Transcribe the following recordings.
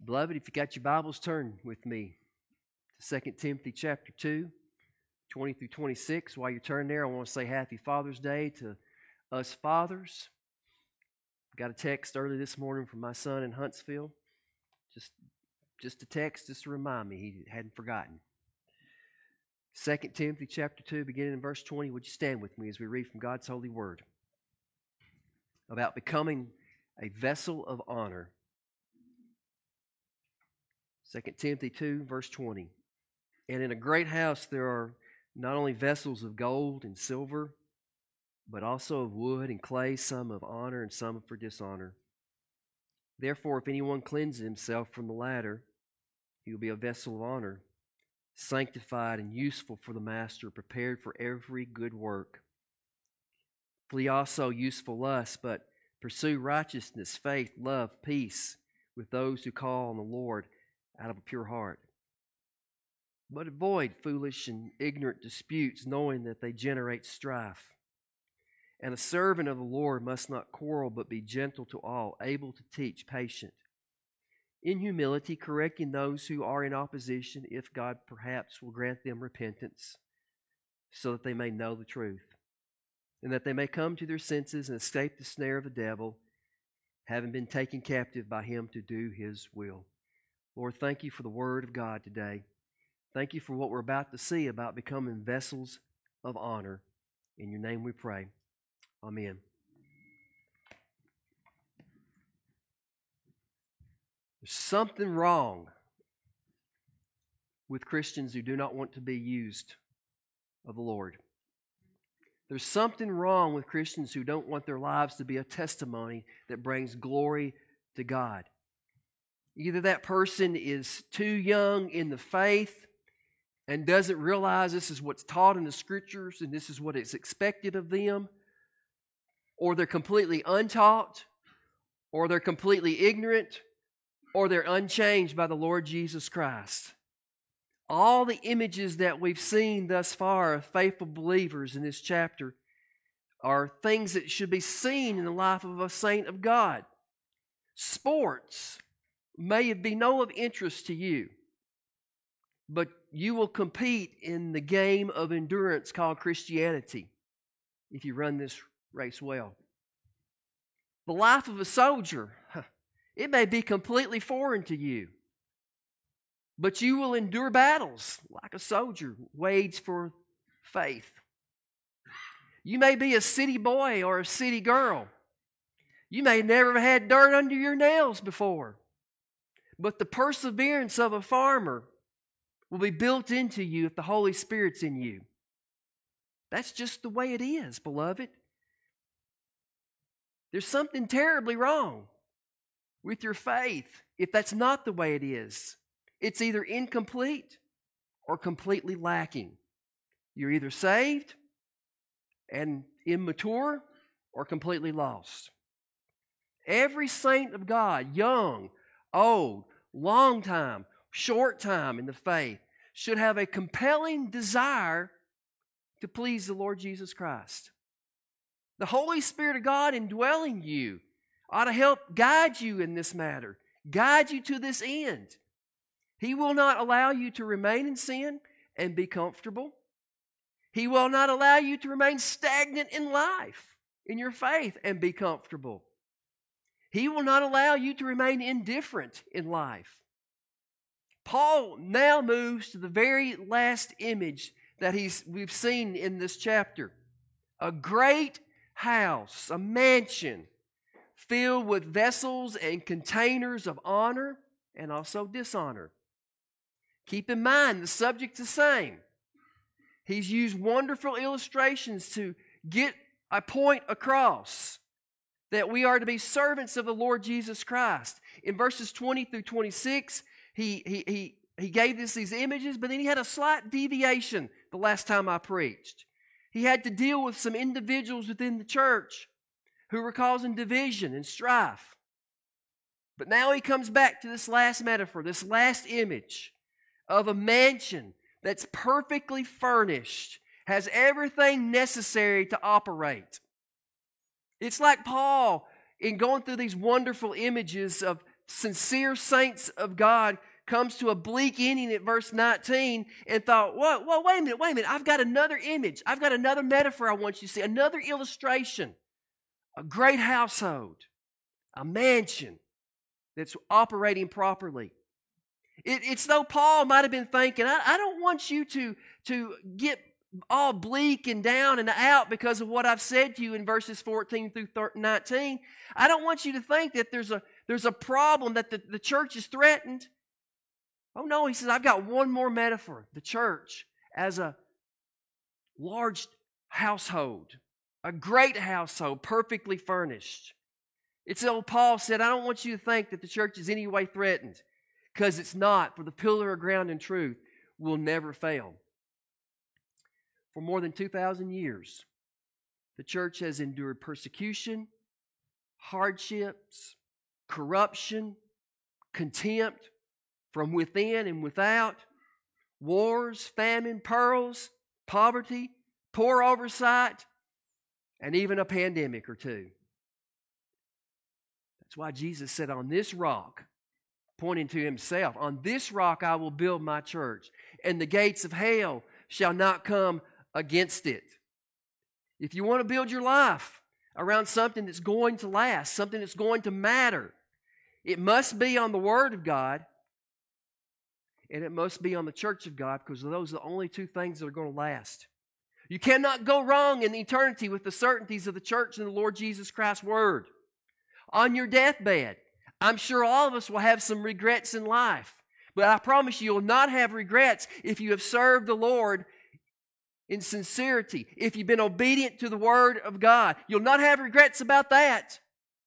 Beloved, if you got your Bibles, turn with me to 2 Timothy chapter 2, 20 through 26. While you're turning there, I want to say Happy Father's Day to us fathers. Got a text early this morning from my son in Huntsville. Just a text, just to remind me he hadn't forgotten. 2 Timothy chapter 2, beginning in verse 20. Would you stand with me as we read from God's holy word about becoming a vessel of honor. 2 Timothy 2, verse 20. And in a great house there are not only vessels of gold and silver, but also of wood and clay, some of honor and some for dishonor. Therefore, if anyone cleanses himself from the latter, he will be a vessel of honor, sanctified and useful for the master, prepared for every good work. Flee also useful lusts, but pursue righteousness, faith, love, peace with those who call on the Lord out of a pure heart. But avoid foolish and ignorant disputes, knowing that they generate strife. And a servant of the Lord must not quarrel, but be gentle to all, able to teach, patient, in humility, correcting those who are in opposition, if God perhaps will grant them repentance, so that they may know the truth, and that they may come to their senses and escape the snare of the devil, having been taken captive by him to do his will. Lord, thank you for the word of God today. Thank you for what we're about to see about becoming vessels of honor. In your name we pray. Amen. There's something wrong with Christians who do not want to be used of the Lord. There's something wrong with Christians who don't want their lives to be a testimony that brings glory to God. Either that person is too young in the faith and doesn't realize this is what's taught in the Scriptures and this is what is expected of them, or they're completely untaught, or they're completely ignorant, or they're unchanged by the Lord Jesus Christ. All the images that we've seen thus far of faithful believers in this chapter are things that should be seen in the life of a saint of God. Sports may be no of interest to you, but you will compete in the game of endurance called Christianity if you run this race well. The life of a soldier, it may be completely foreign to you, but you will endure battles like a soldier waged for faith. You may be a city boy or a city girl. You may never have had dirt under your nails before, but the perseverance of a farmer will be built into you if the Holy Spirit's in you. That's just the way it is, beloved. There's something terribly wrong with your faith if that's not the way it is. It's either incomplete or completely lacking. You're either saved and immature or completely lost. Every saint of God, young, old, long time, short time in the faith, should have a compelling desire to please the Lord Jesus Christ. The Holy Spirit of God indwelling you ought to help guide you in this matter, guide you to this end. He will not allow you to remain in sin and be comfortable. He will not allow you to remain stagnant in life, in your faith, and be comfortable. He will not allow you to remain indifferent in life. Paul now moves to the very last image that we've seen in this chapter. A great house, a mansion, filled with vessels and containers of honor and also dishonor. Keep in mind, the subject's the same. He's used wonderful illustrations to get a point across that we are to be servants of the Lord Jesus Christ. In verses 20 through 26, he gave us these images, but then he had a slight deviation the last time I preached. He had to deal with some individuals within the church who were causing division and strife. But now he comes back to this last metaphor, this last image of a mansion that's perfectly furnished, has everything necessary to operate. It's like Paul, in going through these wonderful images of sincere saints of God comes to a bleak ending at verse 19 and thought, wait a minute, I've got another image. I've got another metaphor I want you to see, another illustration. A great household, a mansion that's operating properly. It's though Paul might have been thinking, I don't want you to get all bleak and down and out because of what I've said to you in verses 14 through 19. I don't want you to think that there's a problem, that the church is threatened. Oh no, he says, I've got one more metaphor. The church as a large household, a great household, perfectly furnished. It's old Paul said, I don't want you to think that the church is any way threatened, because it's not, for the pillar of ground and truth will never fail. For more than 2,000 years, the church has endured persecution, hardships, corruption, contempt from within and without, wars, famine, perils, poverty, poor oversight, and even a pandemic or two. That's why Jesus said, on this rock, pointing to himself, on this rock I will build my church, and the gates of hell shall not come against it. If you want to build your life around something that's going to last, something that's going to matter, it must be on the Word of God, and it must be on the church of God, because those are the only two things that are going to last. You cannot go wrong in eternity with the certainties of the church and the Lord Jesus Christ's Word. On your deathbed, I'm sure all of us will have some regrets in life, but I promise you will not have regrets if you have served the Lord in sincerity, if you've been obedient to the Word of God. You'll not have regrets about that.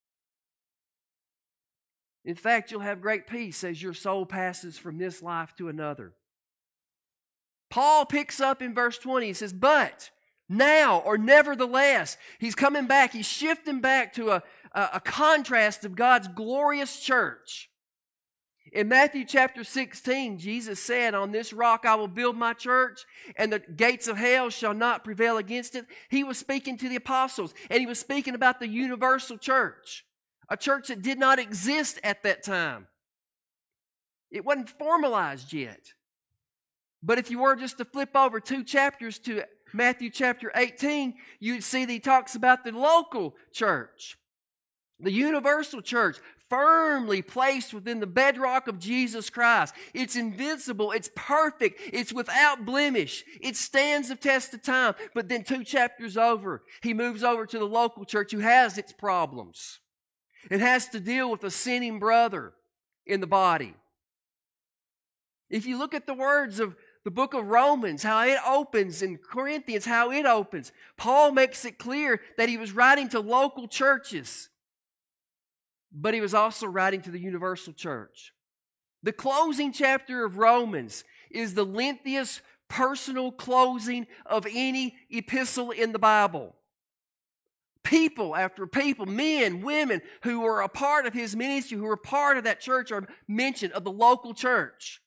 In fact, you'll have great peace as your soul passes from this life to another. Paul picks up in verse 20. He says, but now, or nevertheless, he's coming back. He's shifting back to a contrast of God's glorious church. In Matthew chapter 16, Jesus said, on this rock I will build my church, and the gates of hell shall not prevail against it. He was speaking to the apostles, and he was speaking about the universal church, a church that did not exist at that time. It wasn't formalized yet. But if you were just to flip over 2 chapters to Matthew chapter 18, you'd see that he talks about the local church, the universal church, firmly placed within the bedrock of Jesus Christ. It's invincible, it's perfect, it's without blemish, it stands the test of time. But then 2 chapters over, he moves over to the local church who has its problems. It has to deal with a sinning brother in the body. If you look at the words of the book of Romans, how it opens, and Corinthians, how it opens, Paul makes it clear that he was writing to local churches, but he was also writing to the universal church. The closing chapter of Romans is the lengthiest personal closing of any epistle in the Bible. People after people, men, women who were a part of his ministry, who were part of that church, are mentioned, of the local church.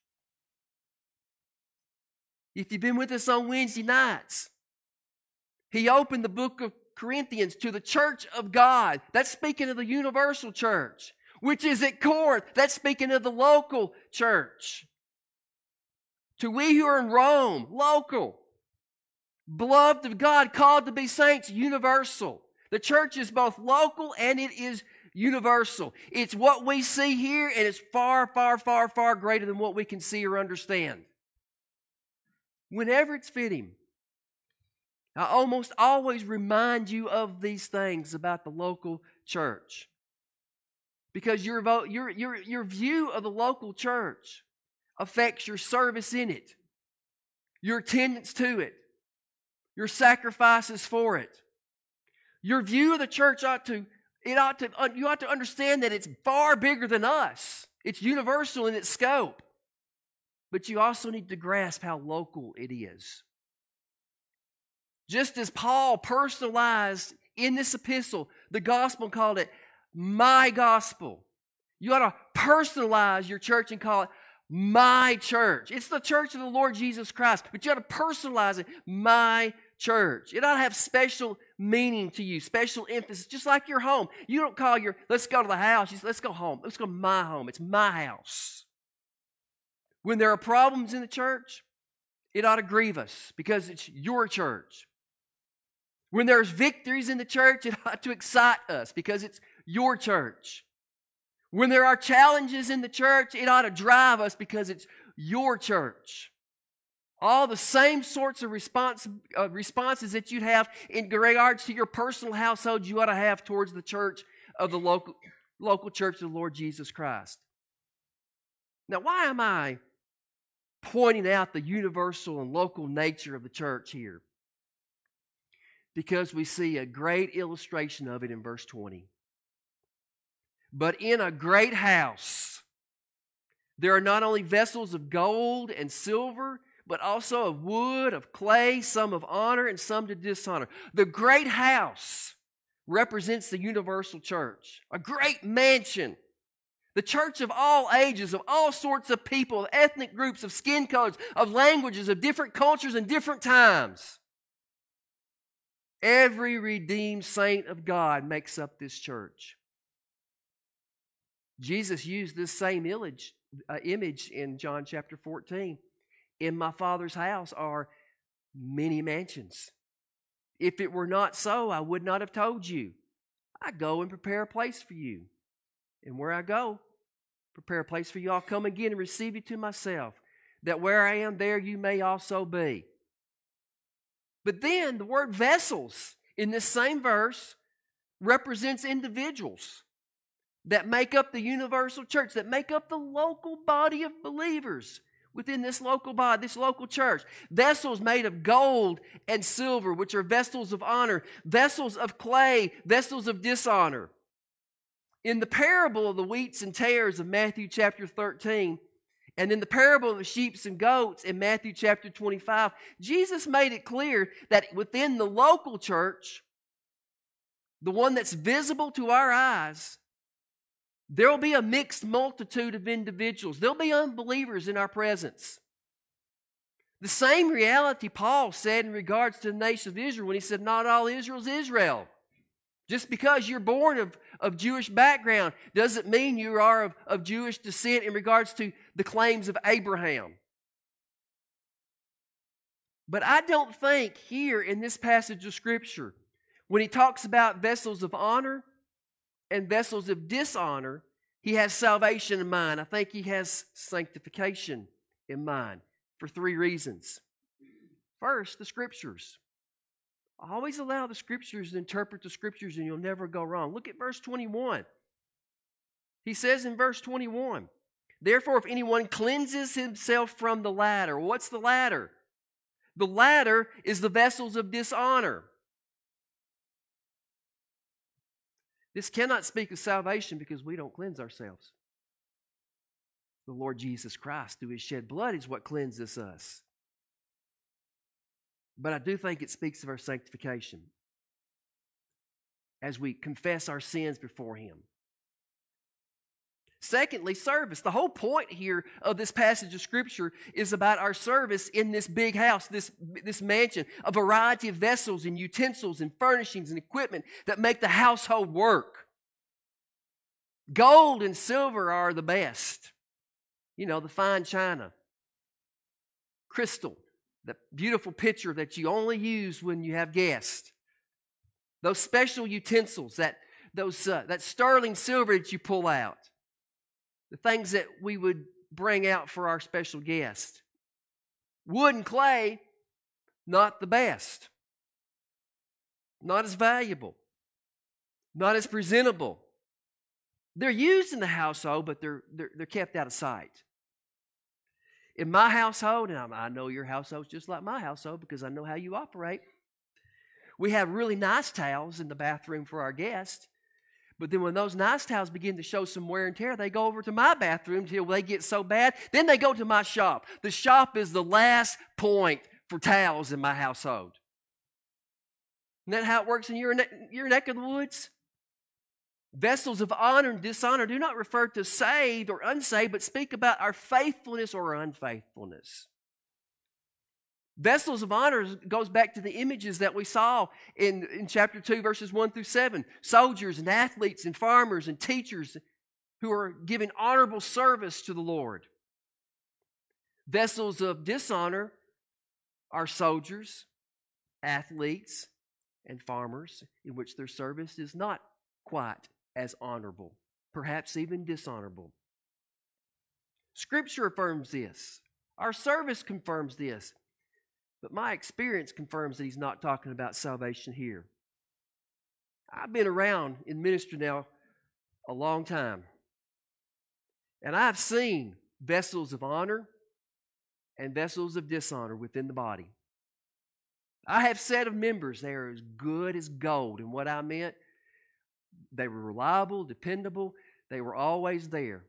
If you've been with us on Wednesday nights, he opened the book of Corinthians to the church of God. That's speaking of the universal church, which is at Corinth. That's speaking of the local church. To we who are in Rome, local. Beloved of God, called to be saints, universal. The church is both local and it is universal. It's what we see here, and it's far, far, far, far greater than what we can see or understand. Whenever it's fitting, I almost always remind you of these things about the local church. Because your view of the local church affects your service in it, your attendance to it, your sacrifices for it. Your view of the church you ought to understand that it's far bigger than us. It's universal in its scope. But you also need to grasp how local it is. Just as Paul personalized in this epistle, the gospel, called it my gospel. You ought to personalize your church and call it my church. It's the church of the Lord Jesus Christ, but you ought to personalize it, my church. It ought to have special meaning to you, special emphasis, just like your home. You don't call let's go to the house. You say, let's go home. Let's go to my home. It's my house. When there are problems in the church, it ought to grieve us because it's your church. When there's victories in the church, it ought to excite us because it's your church. When there are challenges in the church, it ought to drive us because it's your church. All the same sorts of responses that you'd have in regards to your personal household, you ought to have towards the church of the local church of the Lord Jesus Christ. Now, why am I pointing out the universal and local nature of the church here? Because we see a great illustration of it in verse 20. But in a great house, there are not only vessels of gold and silver, but also of wood, of clay, some of honor and some to dishonor. The great house represents the universal church, a great mansion. The church of all ages, of all sorts of people, of ethnic groups, of skin colors, of languages, of different cultures and different times. Every redeemed saint of God makes up this church. Jesus used this same image in John chapter 14. In my Father's house are many mansions. If it were not so, I would not have told you. I go and prepare a place for you. And where I go, prepare a place for you. I'll come again and receive you to myself, that where I am, there you may also be. But then the word vessels in this same verse represents individuals that make up the universal church, that make up the local body of believers within this local body, this local church. Vessels made of gold and silver, which are vessels of honor, vessels of clay, vessels of dishonor. In the parable of the wheats and tares of Matthew chapter 13, and in the parable of the sheep and goats in Matthew chapter 25, Jesus made it clear that within the local church, the one that's visible to our eyes, there will be a mixed multitude of individuals. There'll be unbelievers in our presence. The same reality Paul said in regards to the nation of Israel when he said, not all Israel is Israel. Just because you're born of Jewish background doesn't mean you are of Jewish descent in regards to the claims of Abraham. But I don't think here in this passage of Scripture, when he talks about vessels of honor and vessels of dishonor, he has salvation in mind. I think he has sanctification in mind for three reasons. First, the Scriptures. Always allow the Scriptures to interpret the Scriptures and you'll never go wrong. Look at verse 21. He says in verse 21, therefore if anyone cleanses himself from the latter. What's the latter? The latter is the vessels of dishonor. This cannot speak of salvation because we don't cleanse ourselves. The Lord Jesus Christ, through His shed blood, is what cleanses us. But I do think it speaks of our sanctification as we confess our sins before Him. Secondly, service. The whole point here of this passage of Scripture is about our service in this big house, this mansion, a variety of vessels and utensils and furnishings and equipment that make the household work. Gold and silver are the best. You know, the fine china. Crystal, the beautiful pitcher that you only use when you have guests. Those special utensils, that sterling silver that you pull out. The things that we would bring out for our special guest. Wood and clay, not the best. Not as valuable. Not as presentable. They're used in the household, but they're kept out of sight. In my household, and I know your household's just like my household because I know how you operate, we have really nice towels in the bathroom for our guests. But then when those nice towels begin to show some wear and tear, they go over to my bathroom until they get so bad. Then they go to my shop. The shop is the last point for towels in my household. Isn't that how it works in your neck of the woods? Vessels of honor and dishonor do not refer to saved or unsaved, but speak about our faithfulness or unfaithfulness. Vessels of honor goes back to the images that we saw in chapter 2, verses 1 through 7. Soldiers and athletes and farmers and teachers who are giving honorable service to the Lord. Vessels of dishonor are soldiers, athletes, and farmers in which their service is not quite as honorable, perhaps even dishonorable. Scripture affirms this. Our service confirms this. But my experience confirms that he's not talking about salvation here. I've been around in ministry now a long time. And I've seen vessels of honor and vessels of dishonor within the body. I have said of members, they are as good as gold. And what I meant, they were reliable, dependable. They were always there.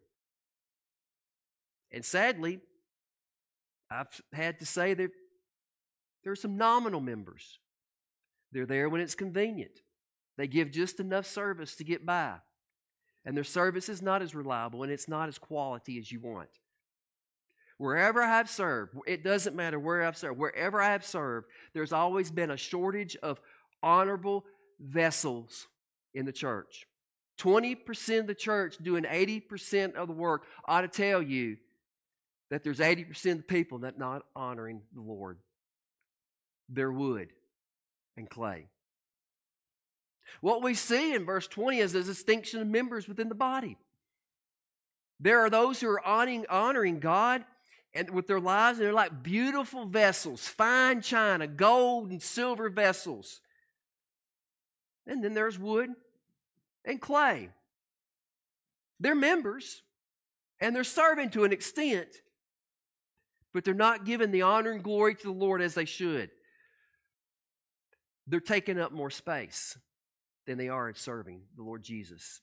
And sadly, I've had to say that there are some nominal members. They're there when it's convenient. They give just enough service to get by. And their service is not as reliable and it's not as quality as you want. Wherever I have served, it doesn't matter where I've served, wherever I have served, there's always been a shortage of honorable vessels in the church. 20% of the church doing 80% of the work ought to tell you that there's 80% of the people that not honoring the Lord. They're wood and clay. What we see in verse 20 is a distinction of members within the body. There are those who are honoring God and with their lives, and they're like beautiful vessels, fine china, gold and silver vessels. And then there's wood and clay. They're members, and they're serving to an extent, but they're not giving the honor and glory to the Lord as they should. They're taking up more space than they are in serving the Lord Jesus.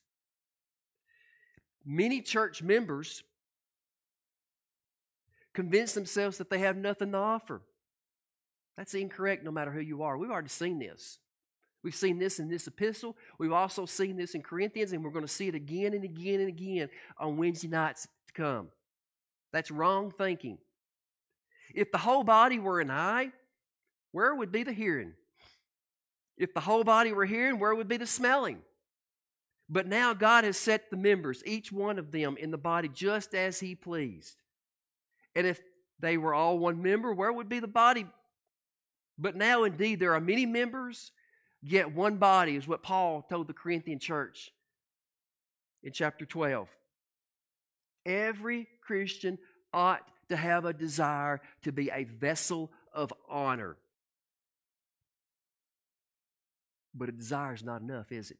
Many church members convince themselves that they have nothing to offer. That's incorrect no matter who you are. We've already seen this. We've seen this in this epistle. We've also seen this in Corinthians, and we're going to see it again and again and again on Wednesday nights to come. That's wrong thinking. If the whole body were an eye, where would be the hearing? If the whole body were hearing, where would be the smelling? But now God has set the members, each one of them, in the body just as He pleased. And if they were all one member, where would be the body? But now indeed there are many members, yet one body, is what Paul told the Corinthian church in chapter 12. Every Christian ought to have a desire to be a vessel of honor. But a desire is not enough, is it?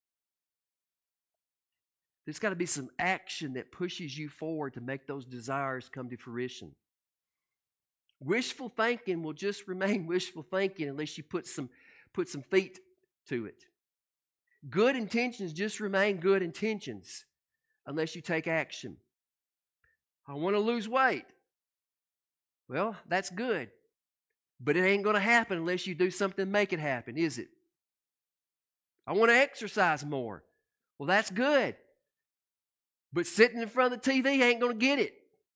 There's got to be some action that pushes you forward to make those desires come to fruition. Wishful thinking will just remain wishful thinking unless you put some feet to it. Good intentions just remain good intentions unless you take action. I want to lose weight. Well, that's good. But it ain't going to happen unless you do something to make it happen, is it? I want to exercise more. Well, that's good. But sitting in front of the TV ain't going to get it.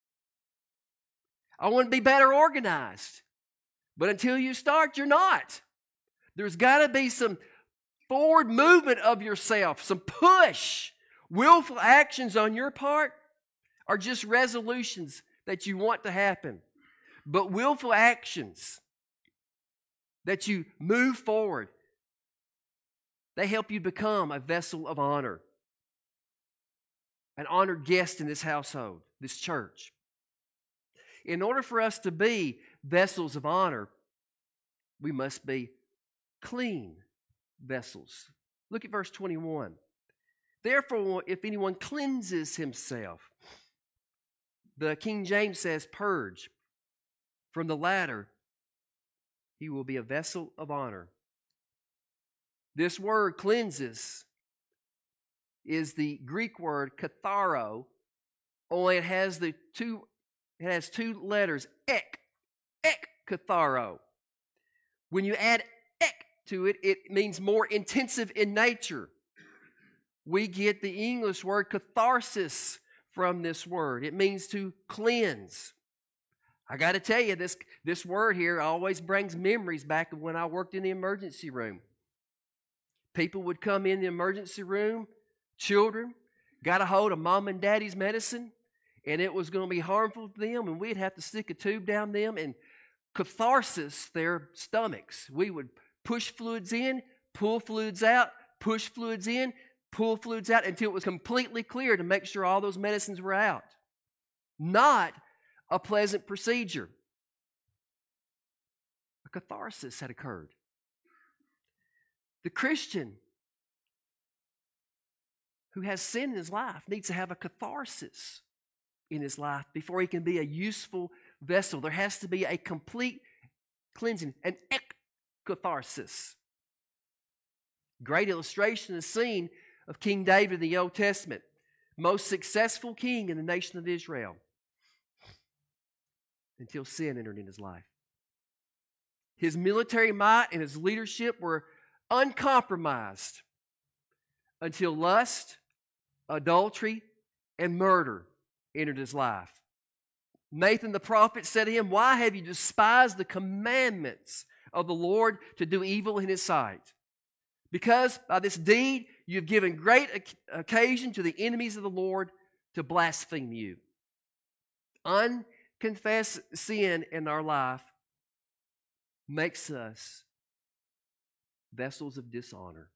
I want to be better organized. But until you start, you're not. There's got to be some forward movement of yourself, some push. Willful actions on your part are just resolutions that you want to happen. But willful actions that you move forward, they help you become a vessel of honor, an honored guest in this household, this church. In order for us to be vessels of honor, we must be clean vessels. Look at verse 21. Therefore, if anyone cleanses himself, the King James says purge, from the latter, he will be a vessel of honor. This word cleanses is the Greek word katharo, only it has two letters, ek katharo. When you add ek to it, it means more intensive in nature. We get the English word catharsis from this word. It means to cleanse. I got to tell you, this word here always brings memories back of when I worked in the emergency room. People would come in the emergency room, children, got a hold of mom and daddy's medicine, and it was going to be harmful to them, and we'd have to stick a tube down them and catharsis their stomachs. We would push fluids in, pull fluids out, push fluids in, pull fluids out until it was completely clear to make sure all those medicines were out. Not a pleasant procedure. A catharsis had occurred. The Christian who has sin in his life needs to have a catharsis in his life before he can be a useful vessel. There has to be a complete cleansing, an catharsis. Great illustration is seen of King David in the Old Testament, most successful king in the nation of Israel, until sin entered in his life. His military might and his leadership were uncompromised until lust, adultery, and murder entered his life. Nathan the prophet said to him, "Why have you despised the commandments of the Lord to do evil in his sight? Because by this deed you have given great occasion to the enemies of the Lord to blaspheme you." Unconfessed sin in our life makes us vessels of dishonor.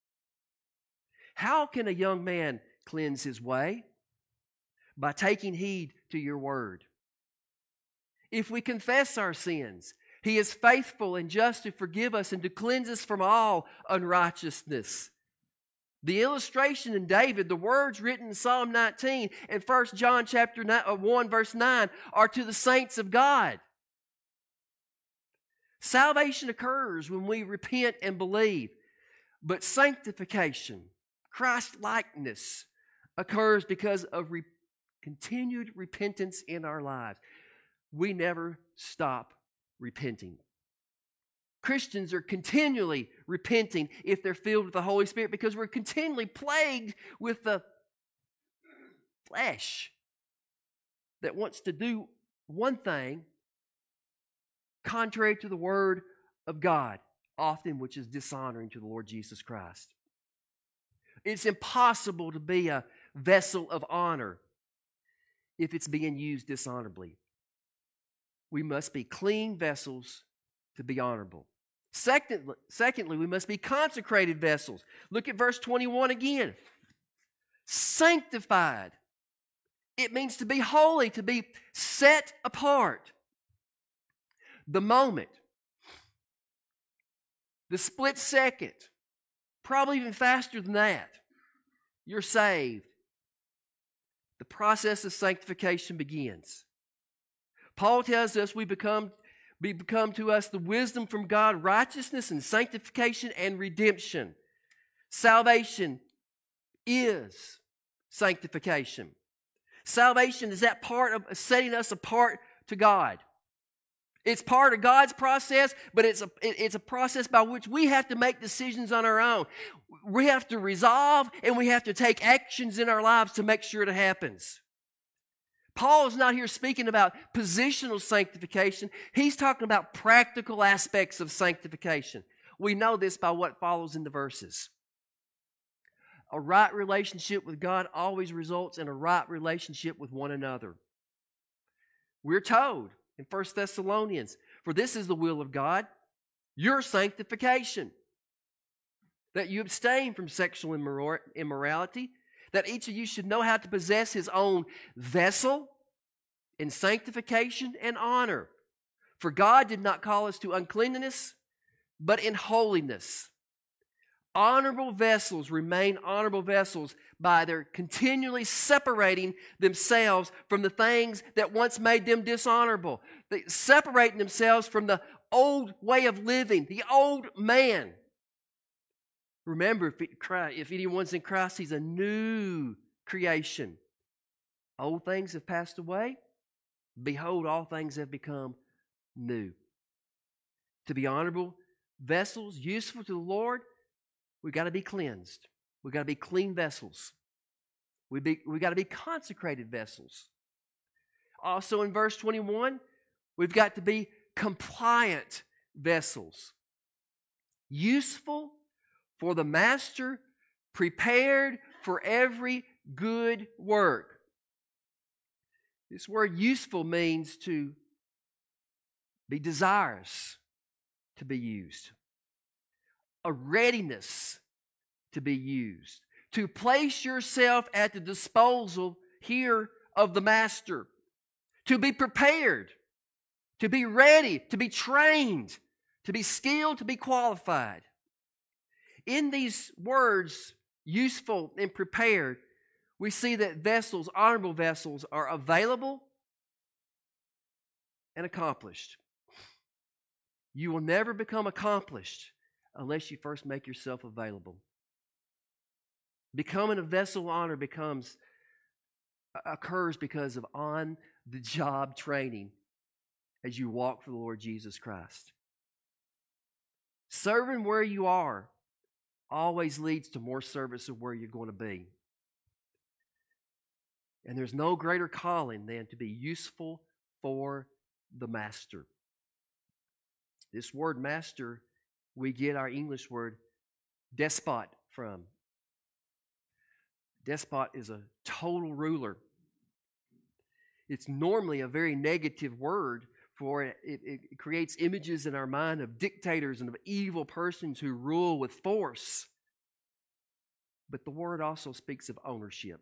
How can a young man cleanse his way? By taking heed to your word. If we confess our sins, he is faithful and just to forgive us and to cleanse us from all unrighteousness. The illustration in David, the words written in Psalm 19 and 1 John chapter 1 verse 9 are to the saints of God. Salvation occurs when we repent and believe, but sanctification, Christ-likeness, occurs because of continued repentance in our lives. We never stop repenting. Christians are continually repenting if they're filled with the Holy Spirit because we're continually plagued with the flesh that wants to do one thing contrary to the Word of God, often which is dishonoring to the Lord Jesus Christ. It's impossible to be a vessel of honor if it's being used dishonorably. We must be clean vessels to be honorable. Secondly, we must be consecrated vessels. Look at verse 21 again. Sanctified. It means to be holy, to be set apart. The moment, the split second, probably even faster than that, you're saved. The process of sanctification begins. Paul tells us we become to us the wisdom from God, righteousness and sanctification and redemption. Salvation is sanctification. Salvation is that part of setting us apart to God. It's part of God's process, but it's a process by which we have to make decisions on our own. We have to resolve and we have to take actions in our lives to make sure it happens. Paul is not here speaking about positional sanctification. He's talking about practical aspects of sanctification. We know this by what follows in the verses. A right relationship with God always results in a right relationship with one another. We're told in 1 Thessalonians, "For this is the will of God, your sanctification, that you abstain from sexual immorality, that each of you should know how to possess his own vessel in sanctification and honor. For God did not call us to uncleanness, but in holiness." Honorable vessels remain honorable vessels by their continually separating themselves from the things that once made them dishonorable. Separating themselves from the old way of living, the old man. Remember, if anyone's in Christ, he's a new creation. Old things have passed away. Behold, all things have become new. To be honorable vessels, useful to the Lord, we've got to be cleansed. We've got to be clean vessels. We've got to be consecrated vessels. Also in verse 21, We've got to be compliant vessels. Useful for the master, prepared for every good work. This word useful means to be desirous to be used. A readiness to be used. To place yourself at the disposal here of the master. To be prepared. To be ready. To be trained. To be skilled. To be qualified. In these words, useful and prepared, we see that vessels, honorable vessels, are available and accomplished. You will never become accomplished unless you first make yourself available. Becoming a vessel of honor occurs because of on-the-job training as you walk for the Lord Jesus Christ. Serving where you are always leads to more service of where you're going to be. And there's no greater calling than to be useful for the master. This word master, we get our English word despot from. Despot is a total ruler. It's normally a very negative word, for it creates images in our mind of dictators and of evil persons who rule with force. But the word also speaks of ownership.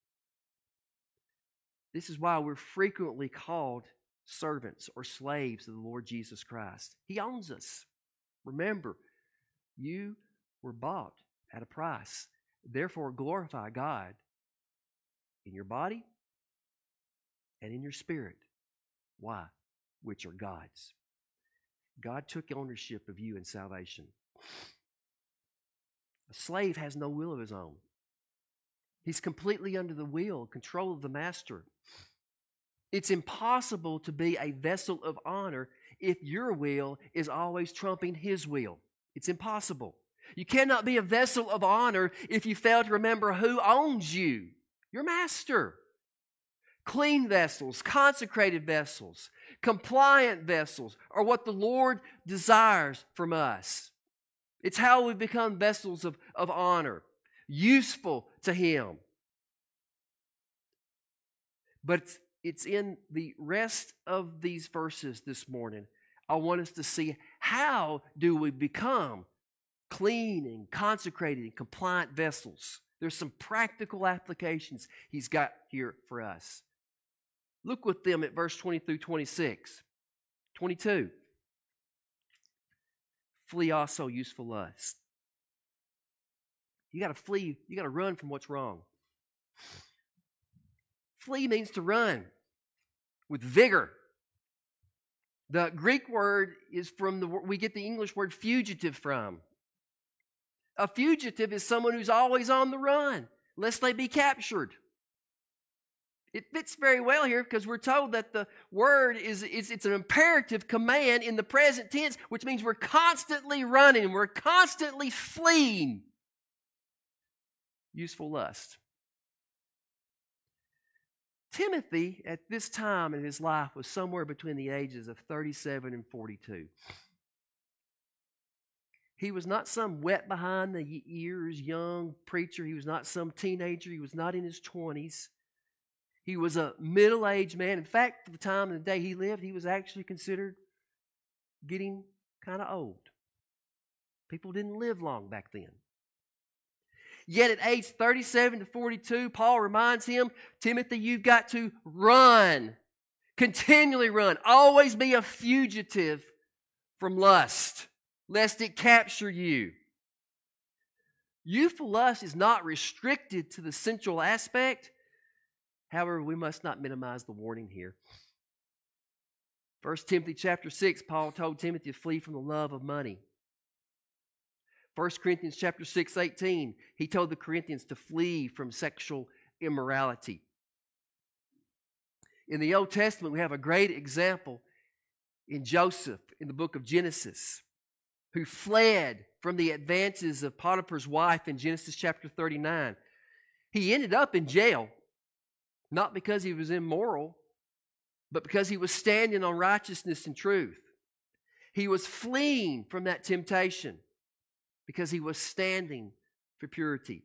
This is why we're frequently called servants or slaves of the Lord Jesus Christ. He owns us. Remember, you were bought at a price. Therefore, glorify God in your body and in your spirit. Why? Which are God's. God took ownership of you in salvation. A slave has no will of his own. He's completely under the will, control of the master. It's impossible to be a vessel of honor if your will is always trumping his will. It's impossible. You cannot be a vessel of honor if you fail to remember who owns you, your master. Clean vessels, consecrated vessels, compliant vessels are what the Lord desires from us. It's how we become vessels of honor, useful to Him. But it's in the rest of these verses this morning, I want us to see how do we become clean and consecrated and compliant vessels. There's some practical applications He's got here for us. Look with them at verse 20 through 26. 22. Flee also useful lust. You got to flee. You got to run from what's wrong. Flee means to run with vigor. The Greek word is we get the English word fugitive from. A fugitive is someone who's always on the run, lest they be captured. It fits very well here because we're told that the word it's an imperative command in the present tense, which means we're constantly running, we're constantly fleeing. Useful lust. Timothy, at this time in his life, was somewhere between the ages of 37 and 42. He was not some wet behind the ears young preacher. He was not some teenager. He was not in his 20s. He was a middle-aged man. In fact, at the time and the day he lived, he was actually considered getting kind of old. People didn't live long back then. Yet at age 37 to 42, Paul reminds him, Timothy, you've got to run. Continually run. Always be a fugitive from lust, lest it capture you. Youthful lust is not restricted to the sensual aspect. However, we must not minimize the warning here. 1 Timothy chapter 6, Paul told Timothy to flee from the love of money. 1 Corinthians chapter 6, 18, he told the Corinthians to flee from sexual immorality. In the Old Testament, we have a great example in Joseph in the book of Genesis, who fled from the advances of Potiphar's wife in Genesis chapter 39. He ended up in jail, not because he was immoral, but because he was standing on righteousness and truth. He was fleeing from that temptation because he was standing for purity.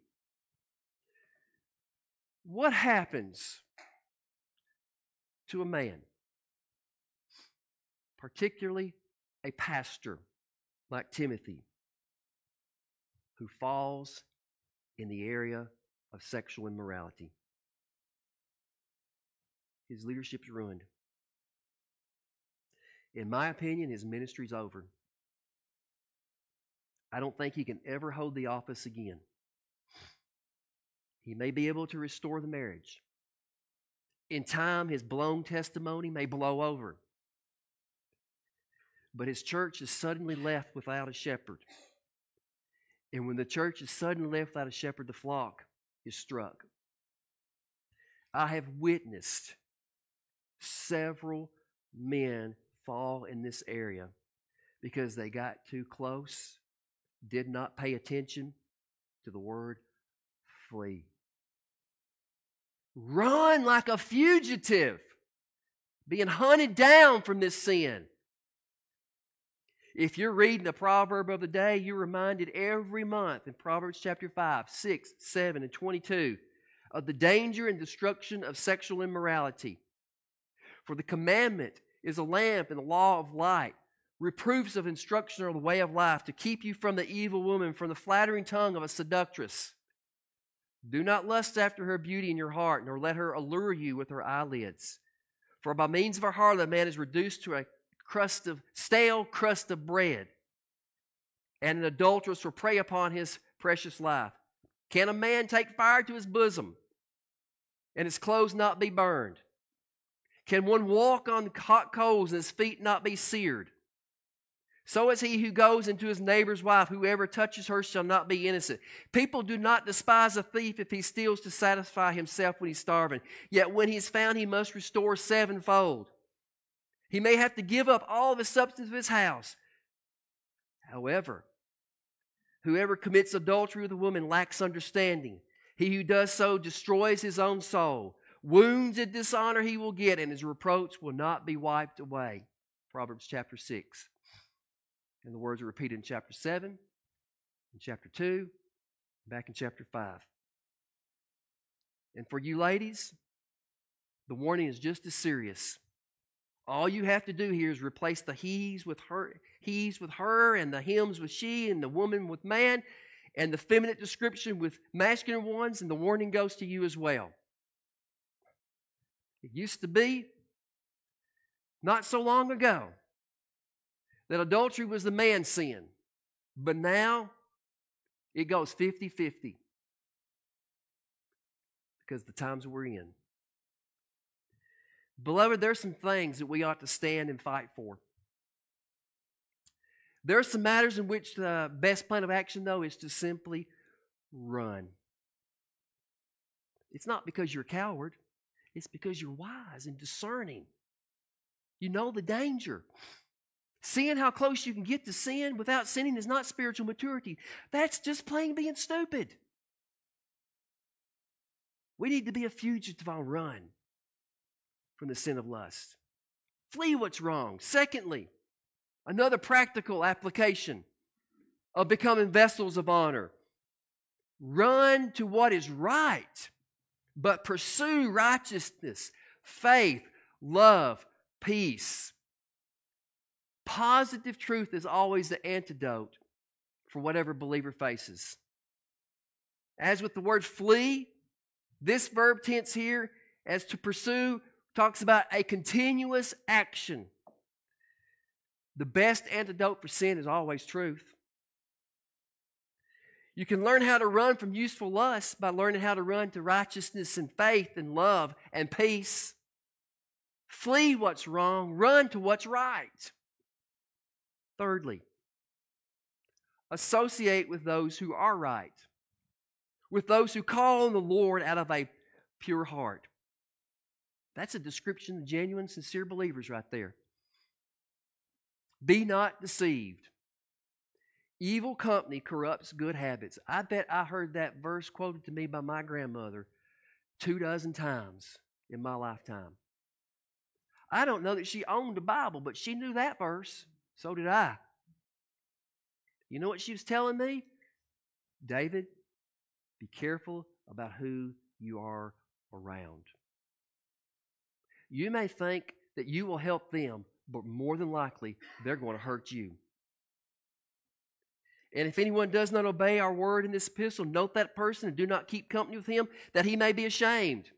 What happens to a man, particularly a pastor like Timothy, who falls in the area of sexual immorality? His leadership's ruined. In my opinion, his ministry's over. I don't think he can ever hold the office again. He may be able to restore the marriage. In time, his blown testimony may blow over. But his church is suddenly left without a shepherd. And when the church is suddenly left without a shepherd, the flock is struck. I have witnessed several men fall in this area because they got too close, did not pay attention to the word flee. Run like a fugitive, being hunted down from this sin. If you're reading a proverb of the day, you're reminded every month in Proverbs chapter 5, 6, 7, and 22 of the danger and destruction of sexual immorality. For the commandment is a lamp and the law of light, reproofs of instruction are the way of life, to keep you from the evil woman, from the flattering tongue of a seductress. Do not lust after her beauty in your heart, nor let her allure you with her eyelids. For by means of her harlot, man is reduced to a stale crust of bread, and an adulteress will prey upon his precious life. Can a man take fire to his bosom, and his clothes not be burned? Can one walk on hot coals and his feet not be seared? So is he who goes into his neighbor's wife. Whoever touches her shall not be innocent. People do not despise a thief if he steals to satisfy himself when he's starving. Yet when he is found, he must restore sevenfold. He may have to give up all of the substance of his house. However, whoever commits adultery with a woman lacks understanding. He who does so destroys his own soul. Wounds and dishonor he will get, and his reproach will not be wiped away. Proverbs chapter 6. And the words are repeated in chapter 7, in chapter 2, back in chapter 5. And for you ladies, the warning is just as serious. All you have to do here is replace the he's with her, and the hims with she, and the woman with man, and the feminine description with masculine ones, and the warning goes to you as well. It used to be, not so long ago, that adultery was the man's sin. But now, it goes 50-50. Because of the times we're in. Beloved, there's some things that we ought to stand and fight for. There are some matters in which the best plan of action, though, is to simply run. It's not because you're a coward. It's because you're wise and discerning. You know the danger. Seeing how close you can get to sin without sinning is not spiritual maturity. That's just plain being stupid. We need to be a fugitive on run from the sin of lust. Flee what's wrong. Secondly, another practical application of becoming vessels of honor. Run to what is right, but pursue righteousness, faith, love, peace. Positive truth is always the antidote for whatever believer faces. As with the word flee, this verb tense here, as to pursue, talks about a continuous action. The best antidote for sin is always truth. You can learn how to run from useful lust by learning how to run to righteousness and faith and love and peace. Flee what's wrong, run to what's right. Thirdly, associate with those who are right, with those who call on the Lord out of a pure heart. That's a description of genuine, sincere believers right there. Be not deceived. Evil company corrupts good habits. I bet I heard that verse quoted to me by my grandmother 24 times in my lifetime. I don't know that she owned the Bible, but she knew that verse. So did I. You know what she was telling me? David, be careful about who you are around. You may think that you will help them, but more than likely, they're going to hurt you. And if anyone does not obey our word in this epistle, note that person and do not keep company with him, that he may be ashamed.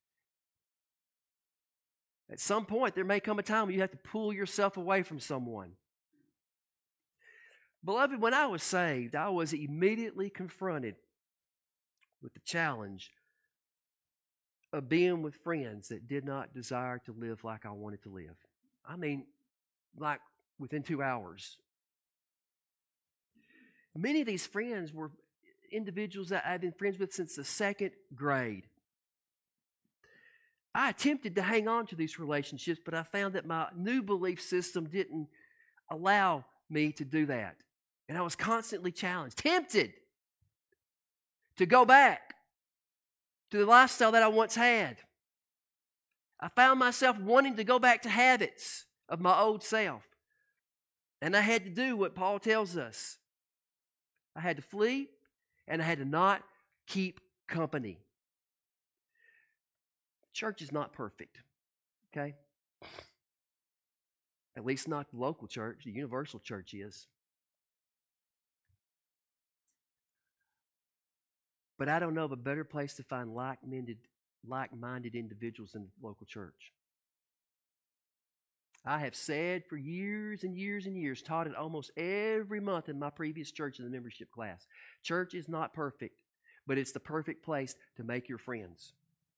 At some point, there may come a time when you have to pull yourself away from someone. Beloved, when I was saved, I was immediately confronted with the challenge of being with friends that did not desire to live like I wanted to live. I mean, like within 2 hours. Many of these friends were individuals that I've been friends with since the 2nd grade. I attempted to hang on to these relationships, but I found that my new belief system didn't allow me to do that. And I was constantly challenged, tempted to go back to the lifestyle that I once had. I found myself wanting to go back to habits of my old self. And I had to do what Paul tells us. I had to flee, and I had to not keep company. Church is not perfect, okay? At least not the local church. The universal church is. But I don't know of a better place to find like-minded individuals than the local church. I have said for years and years and years, taught it almost every month in my previous church in the membership class. Church is not perfect, but it's the perfect place to make your friends.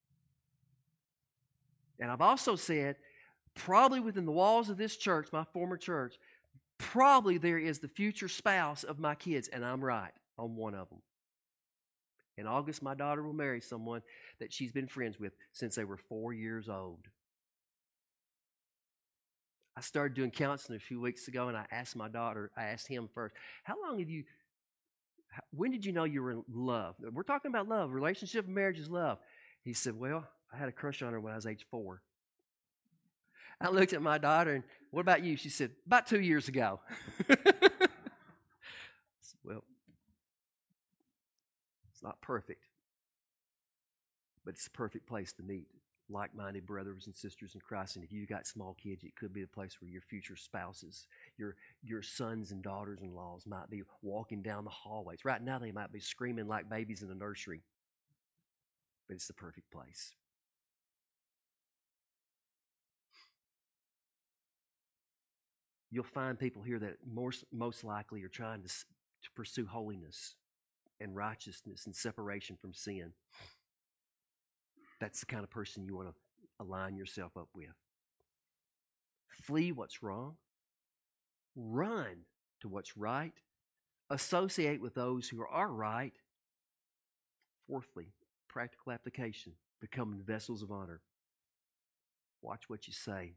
And I've also said, probably within the walls of this church, my former church, probably there is the future spouse of my kids, and I'm right on one of them. In August, my daughter will marry someone that she's been friends with since they were 4 years old. I started doing counseling a few weeks ago, and I asked him first, when did you know you were in love? We're talking about love. Relationship and marriage is love. He said, well, I had a crush on her when I was age 4. I looked at my daughter, and what about you? She said, about 2 years ago. I said, well, it's not perfect, but it's a perfect place to meet like-minded brothers and sisters in Christ. And if you've got small kids, it could be the place where your future spouses, your sons and daughters-in-laws might be walking down the hallways. Right now, they might be screaming like babies in the nursery, but it's the perfect place. You'll find people here that most likely are trying to pursue holiness and righteousness and separation from sin. That's the kind of person you want to align yourself up with. Flee what's wrong. Run to what's right. Associate with those who are right. Fourthly, practical application. Becoming vessels of honor. Watch what you say.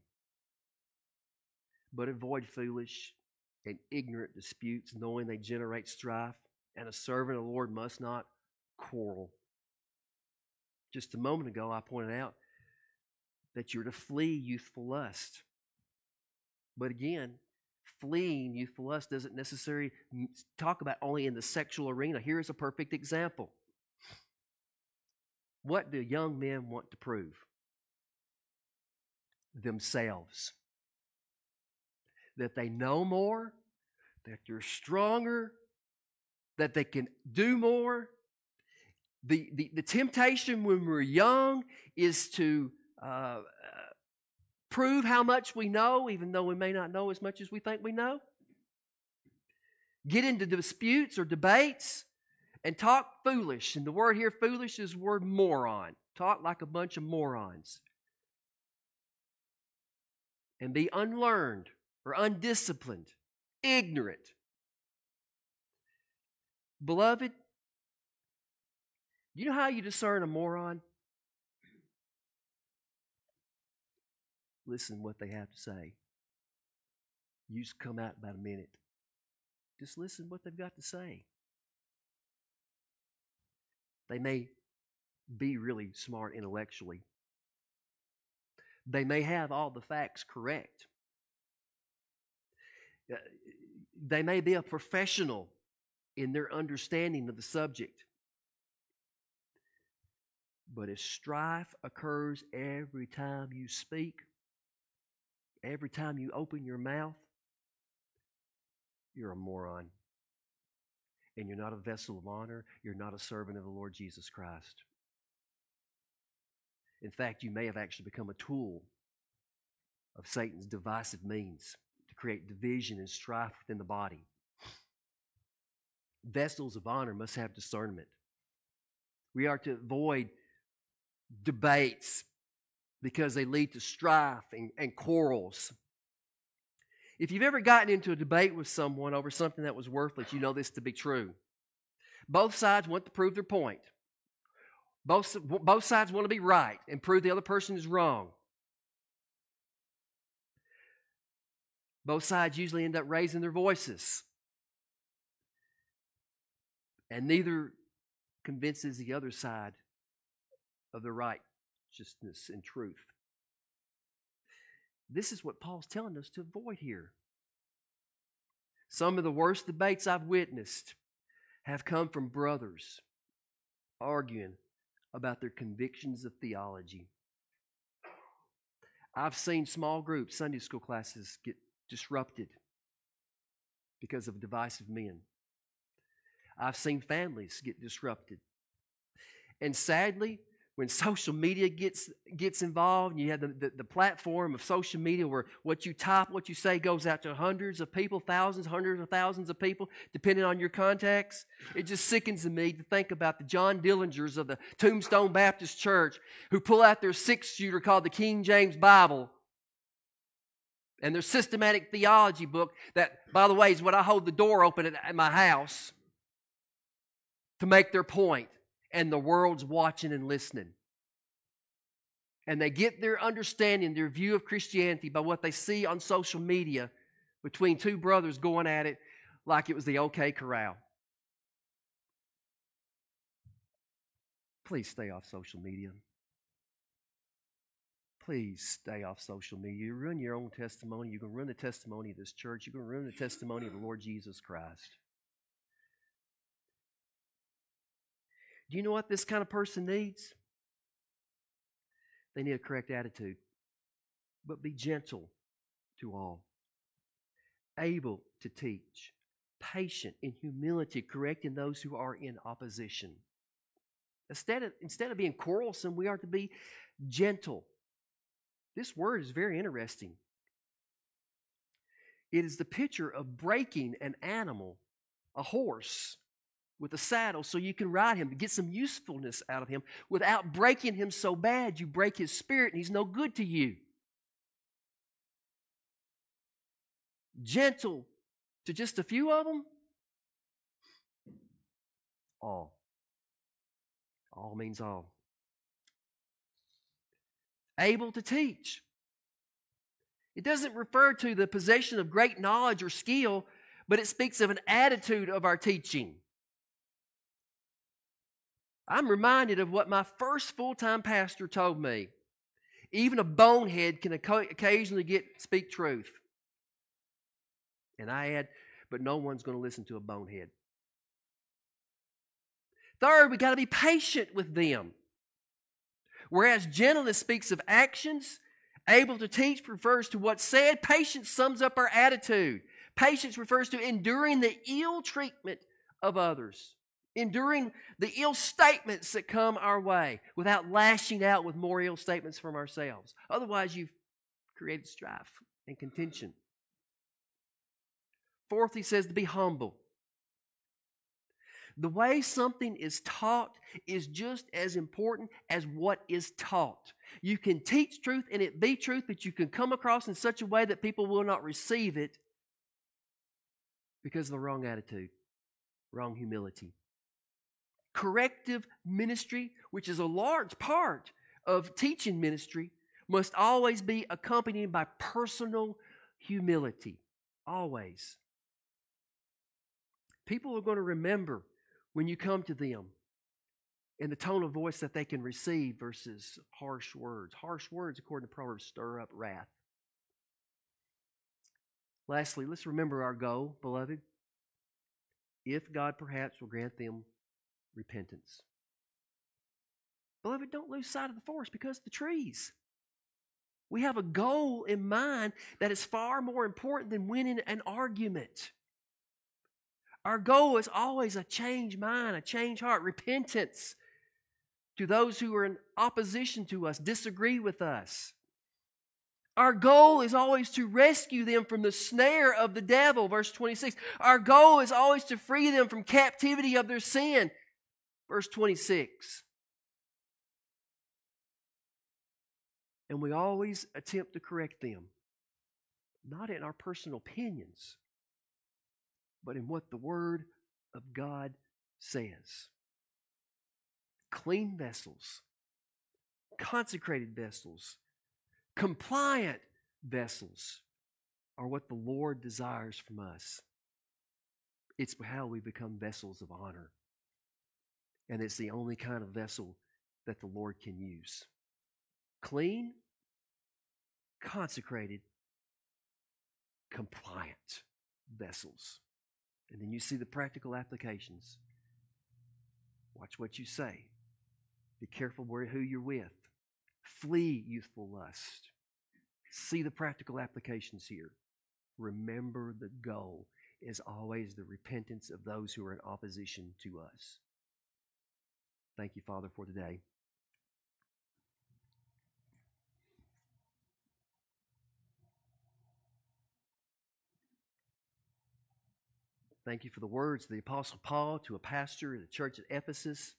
But avoid foolish and ignorant disputes, knowing they generate strife. And a servant of the Lord must not quarrel. Just a moment ago, I pointed out that you're to flee youthful lust. But again, fleeing youthful lust doesn't necessarily talk about only in the sexual arena. Here's a perfect example. What do young men want to prove? Themselves. That they know more, that they're stronger, that they can do more. The temptation when we're young is to prove how much we know, even though we may not know as much as we think we know. Get into disputes or debates and talk foolish. And the word here, foolish, is the word moron. Talk like a bunch of morons. And be unlearned or undisciplined, ignorant. Beloved, you know how you discern a moron? Listen to what they have to say. You just come out in about a minute. Just listen to what they've got to say. They may be really smart intellectually, They may have all the facts correct. They may be a professional in their understanding of the subject. But if strife occurs every time you speak, every time you open your mouth, you're a moron. And you're not a vessel of honor. You're not a servant of the Lord Jesus Christ. In fact, you may have actually become a tool of Satan's divisive means to create division and strife within the body. Vessels of honor must have discernment. We are to avoid debates because they lead to strife and quarrels. If you've ever gotten into a debate with someone over something that was worthless, you know this to be true. Both sides want to prove their point. Both sides want to be right and prove the other person is wrong. Both sides usually end up raising their voices. And neither convinces the other side of their righteousness and truth. This is what Paul's telling us to avoid here. Some of the worst debates I've witnessed have come from brothers arguing about their convictions of theology. I've seen small groups, Sunday school classes, get disrupted because of divisive men. I've seen families get disrupted. And sadly, when social media gets involved, and you have the platform of social media where what you type, what you say goes out to hundreds of people, thousands, hundreds of thousands of people, depending on your context. It just sickens me to think about the John Dillingers of the Tombstone Baptist Church who pull out their 6-shooter called the King James Bible and their systematic theology book that, by the way, is what I hold the door open at my house to make their point. And the world's watching and listening. And they get their understanding, their view of Christianity by what they see on social media between two brothers going at it like it was the OK Corral. Please stay off social media. Please stay off social media. You ruin your own testimony. You're going to ruin the testimony of this church. You're going to ruin the testimony of the Lord Jesus Christ. Do you know what this kind of person needs? They need a correct attitude. But be gentle to all. Able to teach. Patient in humility, correcting those who are in opposition. Instead of being quarrelsome, we are to be gentle. This word is very interesting. It is the picture of breaking an animal, a horse, with a saddle so you can ride him, to get some usefulness out of him without breaking him so bad you break his spirit and he's no good to you. Gentle to just a few of them? All. All means all. Able to teach. It doesn't refer to the possession of great knowledge or skill, but it speaks of an attitude of our teaching. I'm reminded of what my first full-time pastor told me. Even a bonehead can occasionally speak truth. And I add, but no one's going to listen to a bonehead. Third, we got to be patient with them. Whereas gentleness speaks of actions, able to teach refers to what's said, patience sums up our attitude. Patience refers to enduring the ill treatment of others. Enduring the ill statements that come our way without lashing out with more ill statements from ourselves. Otherwise, you've created strife and contention. Fourth, he says to be humble. The way something is taught is just as important as what is taught. You can teach truth and it be truth, but you can come across in such a way that people will not receive it because of the wrong attitude, wrong humility. Corrective ministry, which is a large part of teaching ministry, must always be accompanied by personal humility. Always. People are going to remember when you come to them and the tone of voice that they can receive versus harsh words. Harsh words, according to Proverbs, stir up wrath. Lastly, let's remember our goal, beloved. If God perhaps will grant them repentance. Beloved, don't lose sight of the forest because of the trees. We have a goal in mind that is far more important than winning an argument. Our goal is always a changed mind, a changed heart, repentance to those who are in opposition to us, disagree with us. Our goal is always to rescue them from the snare of the devil, verse 26. Our goal is always to free them from captivity of their sin, verse 26. And we always attempt to correct them, not in our personal opinions, but in what the Word of God says. Clean vessels, consecrated vessels, compliant vessels are what the Lord desires from us. It's how we become vessels of honor. And it's the only kind of vessel that the Lord can use. Clean, consecrated, compliant vessels. And then you see the practical applications. Watch what you say. Be careful who you're with. Flee youthful lust. See the practical applications here. Remember the goal is always the repentance of those who are in opposition to us. Thank you, Father, for today. Thank you for the words of the Apostle Paul to a pastor at the church at Ephesus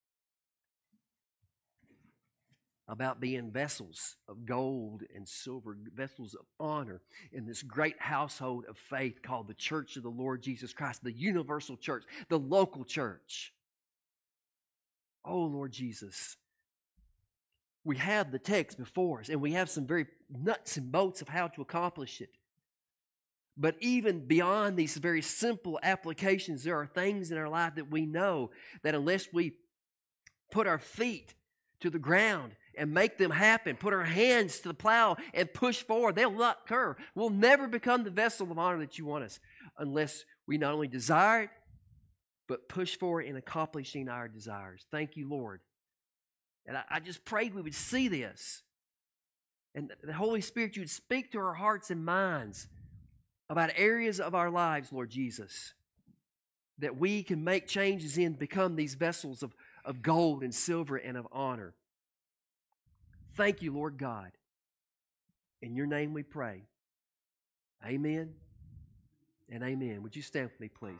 about being vessels of gold and silver, vessels of honor in this great household of faith called the Church of the Lord Jesus Christ, the universal church, the local church. Oh, Lord Jesus, we have the text before us, and we have some very nuts and bolts of how to accomplish it. But even beyond these very simple applications, there are things in our life that we know that unless we put our feet to the ground and make them happen, put our hands to the plow and push forward, they'll not occur. We'll never become the vessel of honor that you want us unless we not only desire it, but push forward in accomplishing our desires. Thank you, Lord. And I just prayed we would see this. And the Holy Spirit, you would speak to our hearts and minds about areas of our lives, Lord Jesus, that we can make changes in, become these vessels of gold and silver and of honor. Thank you, Lord God. In your name we pray. Amen and amen. Would you stand with me, please?